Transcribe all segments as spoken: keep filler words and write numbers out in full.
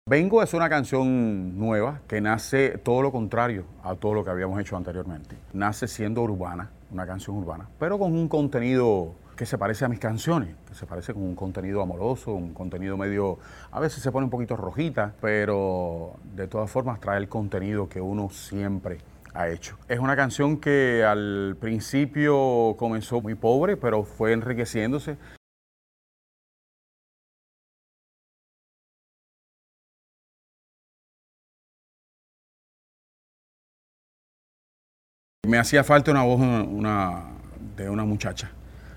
Vengo es una canción nueva que nace todo lo contrario a todo lo que habíamos hecho anteriormente. Nace siendo urbana, una canción urbana, pero con un contenido que se parece a mis canciones, que se parece con un contenido amoroso, un contenido medio, a veces se pone un poquito rojita, pero de todas formas trae el contenido que uno siempre ha hecho. Es una canción que al principio comenzó muy pobre, pero fue enriqueciéndose. Me hacía falta una voz una, de una muchacha.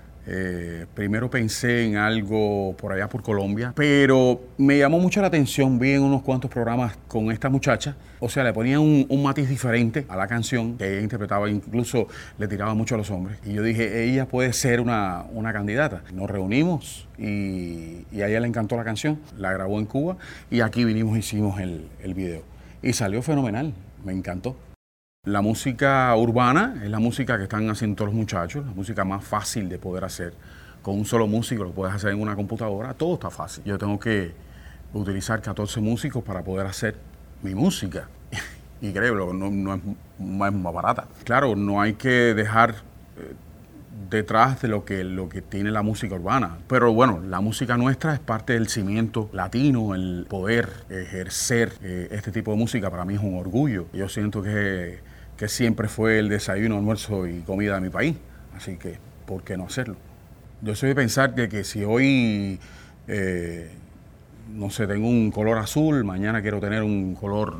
Eh, primero pensé en algo por allá por Colombia, pero me llamó mucho la atención, vi en unos cuantos programas con esta muchacha, o sea, le ponía un, un matiz diferente a la canción que ella interpretaba, incluso le tiraba mucho a los hombres. Y yo dije, ella puede ser una, una candidata. Nos reunimos y, y a ella le encantó la canción, la grabó en Cuba y aquí vinimos y hicimos el, el video. Y salió fenomenal, me encantó. La música urbana es la música que están haciendo todos los muchachos, la música más fácil de poder hacer. Con un solo músico lo puedes hacer en una computadora, todo está fácil. Yo tengo que utilizar catorce músicos para poder hacer mi música. Y créelo, no, no, es, no es más barata. Claro, no hay que dejar eh, detrás de lo que, lo que tiene la música urbana. Pero bueno, la música nuestra es parte del cimiento latino, el poder ejercer eh, este tipo de música para mí es un orgullo. Yo siento que, que siempre fue el desayuno, almuerzo y comida de mi país, así que ¿por qué no hacerlo? Yo soy de pensar que, que si hoy, eh, no sé, tengo un color azul, mañana quiero tener un color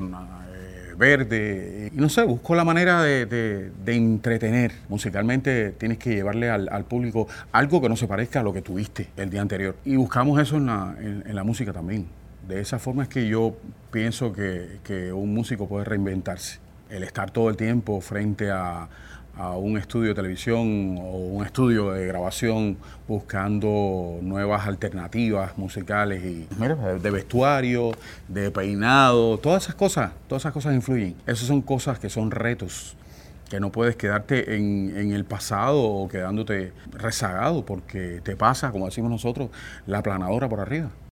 verde, y no sé, busco la manera de, de, de entretener. Musicalmente tienes que llevarle al, al público algo que no se parezca a lo que tuviste el día anterior. Y buscamos eso en la, en, en la música también. De esa forma es que yo pienso que, que un músico puede reinventarse. El estar todo el tiempo frente a, a un estudio de televisión o un estudio de grabación buscando nuevas alternativas musicales y mira, de vestuario, de peinado, todas esas cosas, todas esas cosas influyen. Esas son cosas que son retos, que no puedes quedarte en, en el pasado o quedándote rezagado porque te pasa, como decimos nosotros, la planadora por arriba.